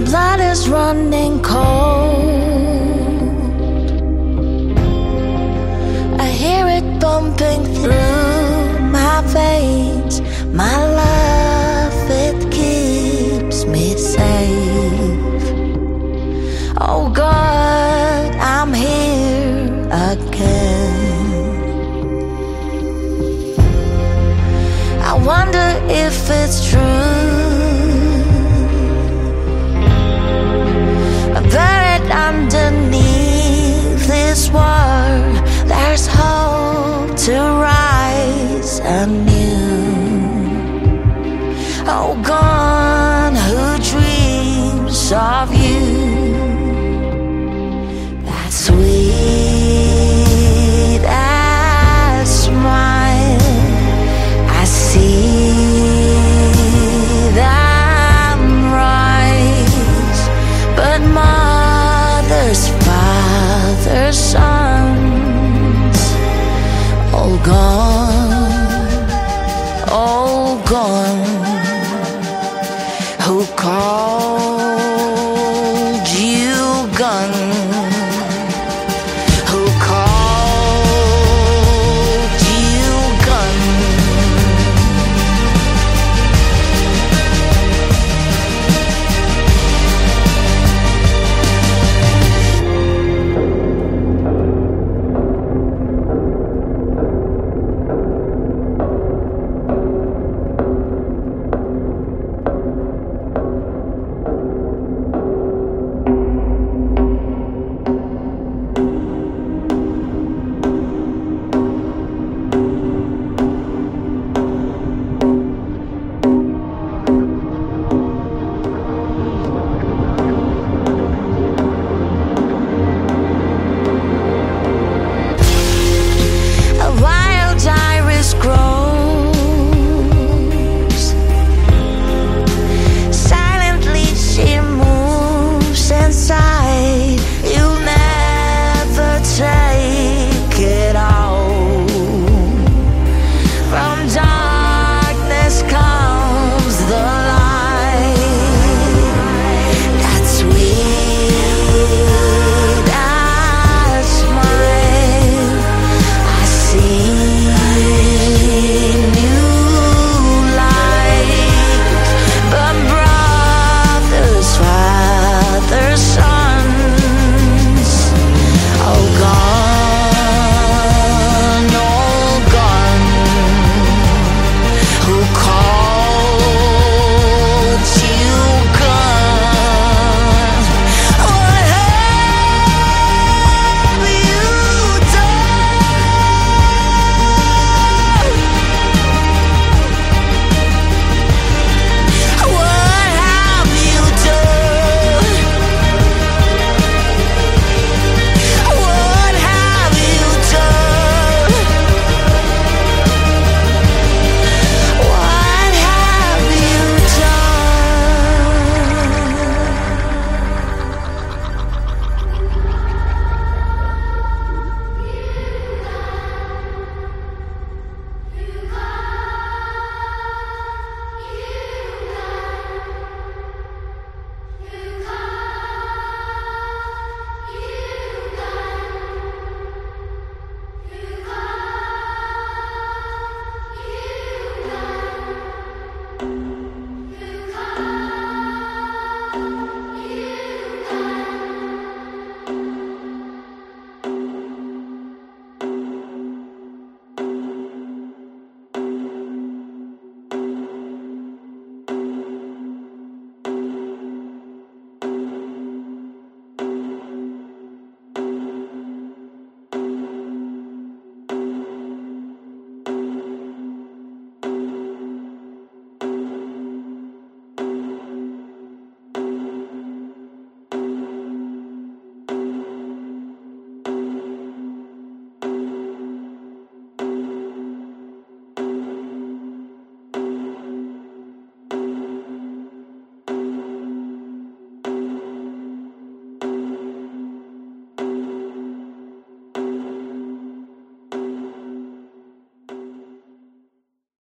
blood is running cold. I hear it pumping through my veins. My love, it keeps me safe. Oh God, I'm here again. I wonder if it's true. Buried underneath this war, there's hope to rise anew. Oh, gone who dreams of you. That sweet as smile, I see them rise, but mothers, fathers, sons, all gone, all gone. Who called you gun? Who called you gun?